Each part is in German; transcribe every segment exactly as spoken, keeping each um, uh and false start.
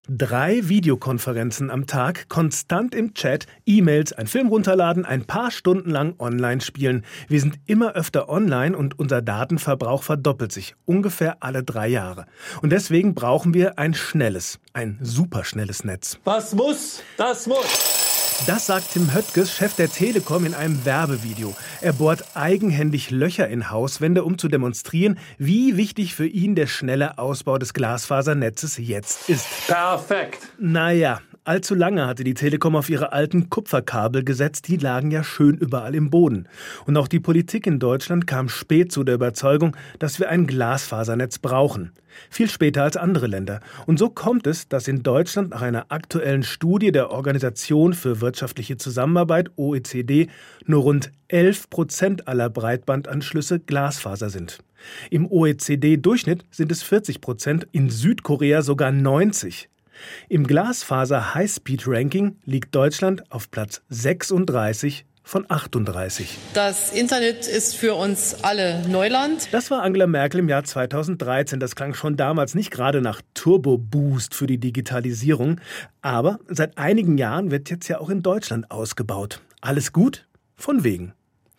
Drei Videokonferenzen am Tag, konstant im Chat, E-Mails, ein Film runterladen, ein paar Stunden lang online spielen. Wir sind immer öfter online und unser Datenverbrauch verdoppelt sich, ungefähr alle drei Jahre. Und deswegen brauchen wir ein schnelles, ein superschnelles Netz. Was muss, das muss. Das sagt Tim Höttges, Chef der Telekom, in einem Werbevideo. Er bohrt eigenhändig Löcher in Hauswände, um zu demonstrieren, wie wichtig für ihn der schnelle Ausbau des Glasfasernetzes jetzt ist. Perfekt. Naja, allzu lange hatte die Telekom auf ihre alten Kupferkabel gesetzt, die lagen ja schön überall im Boden. Und auch die Politik in Deutschland kam spät zu der Überzeugung, dass wir ein Glasfasernetz brauchen. Viel später als andere Länder. Und so kommt es, dass in Deutschland nach einer aktuellen Studie der Organisation für wirtschaftliche Zusammenarbeit, O E C D, nur rund elf Prozent aller Breitbandanschlüsse Glasfaser sind. Im O E C D-Durchschnitt sind es vierzig Prozent, in Südkorea sogar neunzig. Im Glasfaser-Highspeed-Ranking liegt Deutschland auf Platz sechsunddreißig von achtunddreißig. Das Internet ist für uns alle Neuland. Das war Angela Merkel im Jahr zweitausenddreizehn. Das klang schon damals nicht gerade nach Turbo-Boost für die Digitalisierung. Aber seit einigen Jahren wird jetzt ja auch in Deutschland ausgebaut. Alles gut? Von wegen.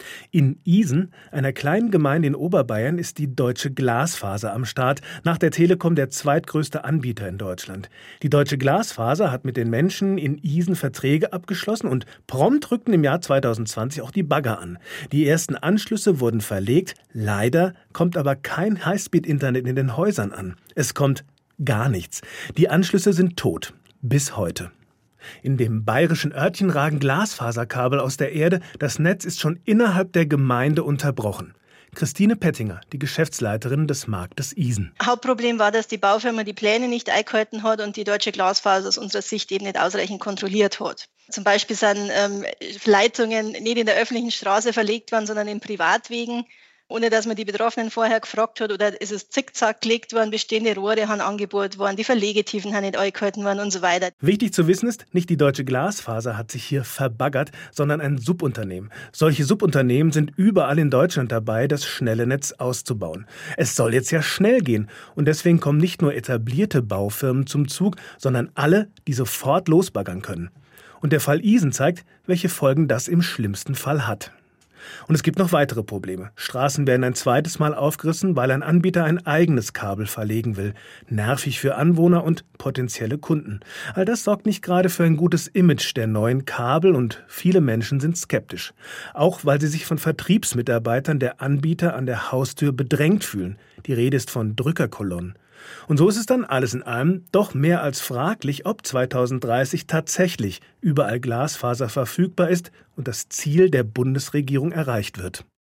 In Isen, einer kleinen Gemeinde in Oberbayern, ist die Deutsche Glasfaser am Start, nach der Telekom der zweitgrößte Anbieter in Deutschland. Die Deutsche Glasfaser hat mit den Menschen in Isen Verträge abgeschlossen und prompt rückten im Jahr zweitausendzwanzig auch die Bagger an. Die ersten Anschlüsse wurden verlegt, leider kommt aber kein Highspeed-Internet in den Häusern an. Es kommt gar nichts. Die Anschlüsse sind tot. Bis heute. In dem bayerischen Örtchen ragen Glasfaserkabel aus der Erde. Das Netz ist schon innerhalb der Gemeinde unterbrochen. Christine Pettinger, die Geschäftsleiterin des Marktes Isen. Hauptproblem war, dass die Baufirma die Pläne nicht eingehalten hat und die Deutsche Glasfaser aus unserer Sicht eben nicht ausreichend kontrolliert hat. Zum Beispiel sind ähm, Leitungen nicht in der öffentlichen Straße verlegt worden, sondern in Privatwegen, ohne dass man die Betroffenen vorher gefragt hat, oder ist es zickzack gelegt worden, bestehende Rohre haben angebohrt worden, die Verlegetiefen haben nicht eingehalten worden und so weiter. Wichtig zu wissen ist, nicht die Deutsche Glasfaser hat sich hier verbaggert, sondern ein Subunternehmen. Solche Subunternehmen sind überall in Deutschland dabei, das schnelle Netz auszubauen. Es soll jetzt ja schnell gehen und deswegen kommen nicht nur etablierte Baufirmen zum Zug, sondern alle, die sofort losbaggern können. Und der Fall Isen zeigt, welche Folgen das im schlimmsten Fall hat. Und es gibt noch weitere Probleme. Straßen werden ein zweites Mal aufgerissen, weil ein Anbieter ein eigenes Kabel verlegen will. Nervig für Anwohner und potenzielle Kunden. All das sorgt nicht gerade für ein gutes Image der neuen Kabel und viele Menschen sind skeptisch. Auch weil sie sich von Vertriebsmitarbeitern der Anbieter an der Haustür bedrängt fühlen. Die Rede ist von Drückerkolonnen. Und so ist es dann alles in allem doch mehr als fraglich, ob zweitausenddreißig tatsächlich überall Glasfaser verfügbar ist und das Ziel der Bundesregierung erreicht wird.